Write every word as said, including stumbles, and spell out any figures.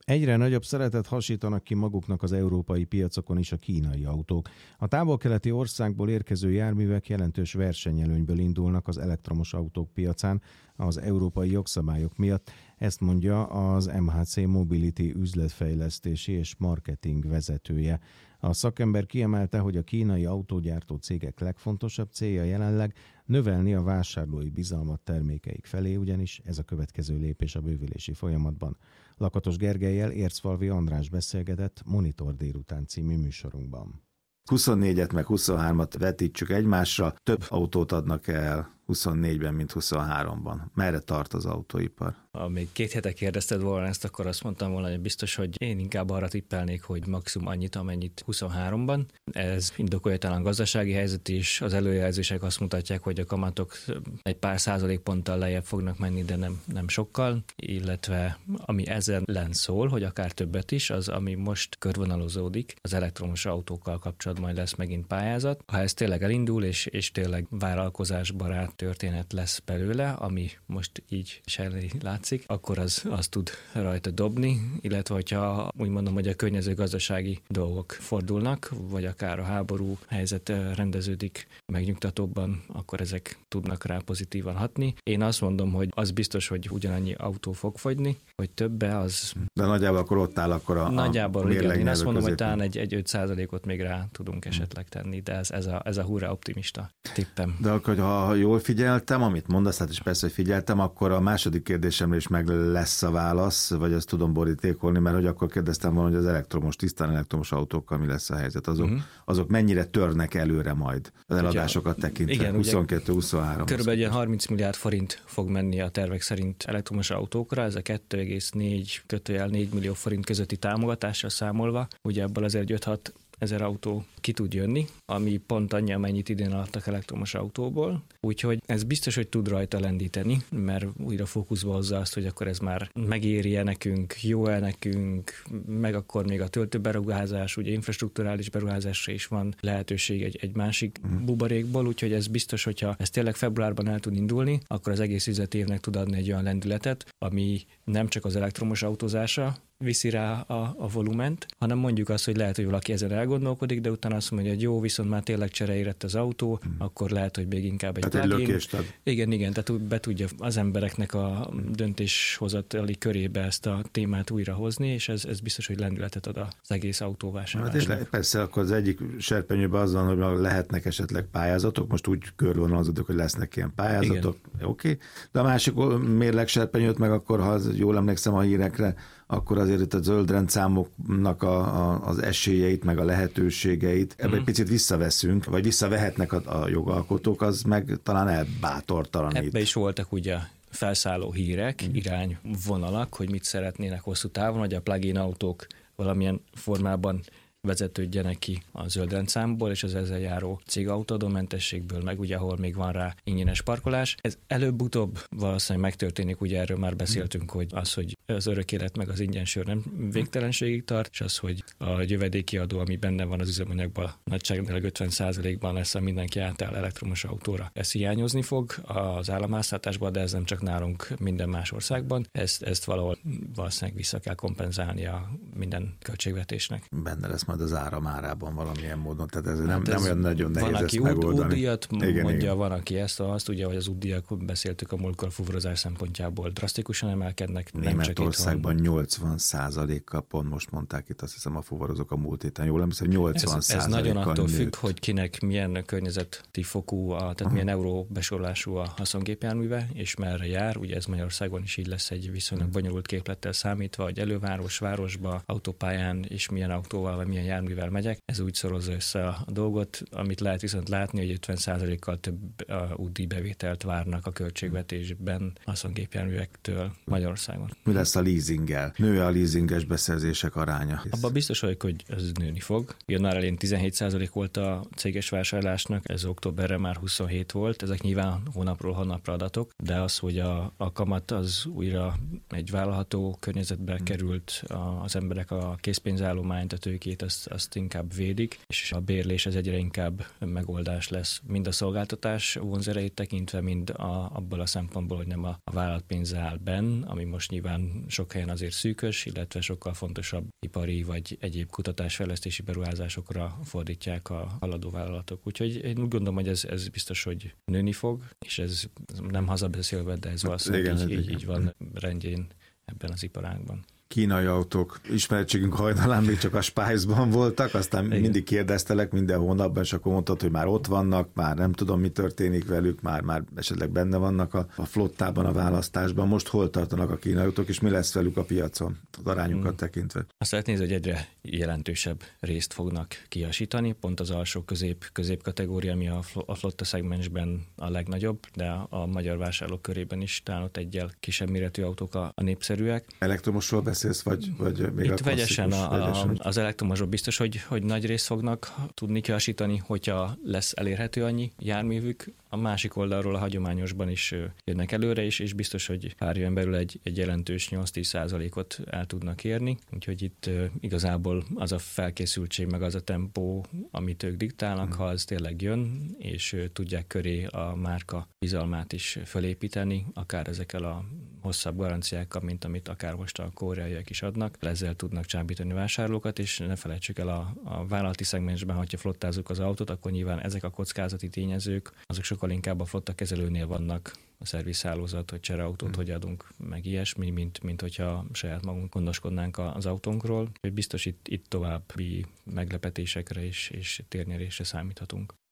Egyre nagyobb szeretet hasítanak ki maguknak az európai piacokon is a kínai autók. A távol-keleti országból érkező járművek jelentős versenyelőnyből indulnak az elektromos autók piacán az európai jogszabályok miatt. Ezt mondja az em há cé Mobility üzletfejlesztési és marketing vezetője. A szakember kiemelte, hogy a kínai autógyártó cégek legfontosabb célja jelenleg növelni a vásárlói bizalmat termékeik felé, ugyanis ez a következő lépés a bővülési folyamatban. Lakatos Gergellyel Ércfalvi András beszélgetett Monitor délután című műsorunkban. huszonnégyet meg huszonhármat vetítsük egymásra, több autót adnak el huszonnégyben, mint huszonháromban. Merre tart az autóipar? Ha még két hete kérdezted volna ezt, akkor azt mondtam volna, hogy biztos, hogy én inkább arra tippelnék, hogy maximum annyit, amennyit huszonháromban. Ez indokolja talán gazdasági helyzet is. Az előjelzések azt mutatják, hogy a kamatok egy pár százalékponttal lejjebb fognak menni, de nem, nem sokkal. Illetve ami ezen len szól, hogy akár többet is, az ami most körvonalozódik, az elektromos autókkal kapcsolatban majd lesz megint pályázat. Ha ez tényleg elindul, és, és tényleg vállalkozásbarát történet lesz belőle, ami most így sejleni látszik, akkor az, az tud rajta dobni, illetve hogyha úgy mondom, hogy a környező gazdasági dolgok fordulnak, vagy akár a háború helyzet rendeződik megnyugtatóbban, akkor ezek tudnak rá pozitívan hatni. Én azt mondom, hogy az biztos, hogy ugyanannyi autó fog fogyni, hogy többe az... De nagyjából akkor ott áll akkor a Nagyjából, a igen. Én azt mondom, középen. hogy talán egy, egy öt százalékot még rá tudunk esetleg tenni, de ez, ez, a, ez a hurrá optimista tippem. De akkor, ha jól figyeltem, amit mondasz, hát is persze, hogy figyeltem, akkor a második kérdésemre is meg lesz a válasz, vagy azt tudom borítékolni, mert hogy akkor kérdeztem volna, hogy az elektromos, tisztán elektromos autókkal mi lesz a helyzet. Azok, uh-huh. azok mennyire törnek előre majd az eladásokat tekintve? Igen, huszonkettő huszonhárom. Körülbelül ilyen harminc milliárd forint fog menni a tervek szerint elektromos autókra, ez a kettő egész négy millió forint közötti támogatással számolva, ugye ebből azért öt-hat ezer autó ki tud jönni, ami pont annyi, amennyit idén adtak elektromos autóból. Úgyhogy ez biztos, hogy tud rajta lendíteni, mert újra fókuszba hozza azt, hogy akkor ez már megéri-e nekünk, jó-e nekünk, meg akkor még a töltőberuházás, ugye infrastrukturális beruházásra is van lehetőség egy, egy másik buborékból, úgyhogy ez biztos, hogyha ez tényleg februárban el tud indulni, akkor az egész üzleti évnek tud adni egy olyan lendületet, ami nem csak az elektromos autózásra viszi rá a, a volument, hanem mondjuk azt, hogy lehet, hogy valaki ezen elgondolkodik, de utána azt mondja, hogy jó, viszont már tényleg csereérett az autó, hmm. akkor lehet, hogy még inkább egy tehát egy lökést ad. Igen, igen, tehát be tudja az embereknek a döntéshozatali körébe ezt a témát újra hozni, és ez, ez biztos, hogy lendületet ad az egész autóvásárlásnak. Hát persze, akkor az egyik serpenyőben az van, hogy lehetnek esetleg pályázatok, most úgy körvonalazódok, hogy lesznek ilyen pályázatok, oké, okay. De a másik mérleg serpenyőt meg akkor, ha jól emlékszem a hírekre, akkor azért itt a zöldrendszámoknak a, a, az esélyeit, meg a lehetőségeit ebbe mm. egy picit visszaveszünk, vagy visszavehetnek a, a jogalkotók, az meg talán elbátortalanít. Ebbe is voltak ugye felszálló hírek, mm. irányvonalak, hogy mit szeretnének hosszú távon, hogy a plug-in autók valamilyen formában vezetődjenek ki a zöldrendszámból és az ezzel járó cégautóadómentességből, meg ugye, ahol még van rá ingyenes parkolás. Ez előbb-utóbb valószínűleg megtörténik, ugye erről már beszéltünk, hogy az, hogy az örök élet meg az ingyensör nem végtelenségig tart, és az, hogy a jövedéki adó, ami benne van az üzemanyagban, nagyságrendileg ötven százalékban lesz, ha mindenki átáll elektromos autóra. Ez hiányozni fog az államháztartásban, de ez nem csak nálunk, minden más országban. Ezt, ezt valahol valószínűleg vissza kell kompenzálni a minden költségvetésnek. Benne lesz majd az áram árában valamilyen módon, tehát ez hát nem, ez nem olyan nagyon nehéz van, ezt aki megoldani. Van, aki útdíjat mondja, igen. Van, aki ezt, azt ugye, hogy az útdíjak, beszéltük a múltkor fuvarozás szempontjából drasztikusan emelkednek. Németországban nyolcvan százalékkal, pont most mondták itt, azt hiszem a fuvarozók a múlt héten, jól emlékszem, nyolcvan százalékkal Ez, ez nagyon attól nőtt. függ, hogy kinek milyen környezeti fokú, a, tehát uh-huh. milyen euró besorolású a haszongépjárműve, és merre jár. Ugye ez Magyarországon is így lesz egy viszonylag bonyolult képlettel számítva, hogy előváros, városba, autópályán és milyen autóval vagy milyen járművel megyek. Ez úgy szorozza össze a dolgot, amit lehet viszont látni, hogy ötven százalékkal több útdíjbevételt várnak a költségvetésben haszongépjárművektől Magyarországon. Mi lesz a leasinggel? Nő a leasinges beszerzések aránya? Abban biztos vagyok, hogy ez nőni fog. Január elején tizenhét százalék volt a céges vásárlásnak, ez októberre már huszonhét volt, ezek nyilván hónapról hónapra adatok, de az, hogy a, a kamat az újra egy vállalható környezetbe került az emberek emberek a készpénzállományt, a tőkét, azt, azt inkább védik, és a bérlés ez egyre inkább megoldás lesz, mind a szolgáltatás vonzerejét tekintve, mind a, abból a szempontból, hogy nem a, a vállalatpénz áll benn, ami most nyilván sok helyen azért szűkös, illetve sokkal fontosabb ipari vagy egyéb kutatásfejlesztési beruházásokra fordítják a haladó vállalatok. Úgyhogy én úgy gondolom, hogy ez, ez biztos, hogy nőni fog, és ez nem hazabeszélve, de ez valószínűleg így, így, így van rendjén ebben az iparágban. Kínai autók ismeretségünk hajnalán még csak a Spice-ban voltak, aztán igen. mindig kérdeztelek minden hónapban, és akkor mondtad, hogy már ott vannak, már nem tudom, mi történik velük, már, már esetleg benne vannak a, a flottában, a választásban. Most hol tartanak a kínai autók, és mi lesz velük a piacon, az arányukat hmm. tekintve? Azt lehet nézni, hogy egyre jelentősebb részt fognak kiasítani, pont az alsó közép, közép kategória, ami a, a flotta szegmensben a legnagyobb, de a, a magyar vásárlók körében is talán ott egyel kisebb méretű autók a, a népszerűek. Elektromosról beszélsz, vagy, vagy még itt a vegyesen, a, vegyesen. A, az elektromosról biztos, hogy, hogy nagy részt fognak tudni kiasítani, hogyha lesz elérhető annyi járművük. A másik oldalról a hagyományosban is jönnek előre, és, és biztos, hogy pár éven belül egy, egy jelentős nyolc-tíz százalékot el tudnak érni. Úgyhogy itt uh, igazából az a felkészültség, meg az a tempó, amit ők diktálnak, hmm. ha az tényleg jön, és uh, tudják köré a márka bizalmát is felépíteni, akár ezekkel a hosszabb garanciákkal, mint amit akár most a koreaiak is adnak. Ezzel tudnak csábítani vásárlókat, és ne felejtsük el a, a vállalati szegmensben, hogyha flottázunk az autót, akkor nyilván ezek a kockázati tényezők, azok sokkal inkább a flotta kezelőnél vannak, a szervizhálózat, hogy csereautót hmm. hogy adunk, meg ilyesmi, mint, mint hogyha saját magunk gondoskodnánk az autónkról. Biztos itt, itt további meglepetésekre is, és térnyerésre számíthatunk.